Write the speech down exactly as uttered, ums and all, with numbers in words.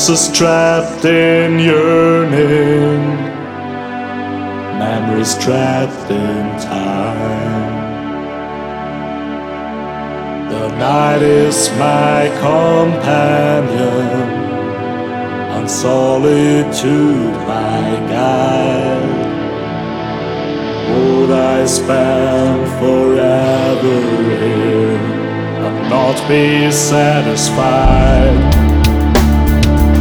is trapped in yearning, memories trapped in time. The night is my companion, and solitude my guide. Would I spend forever here and not be satisfied?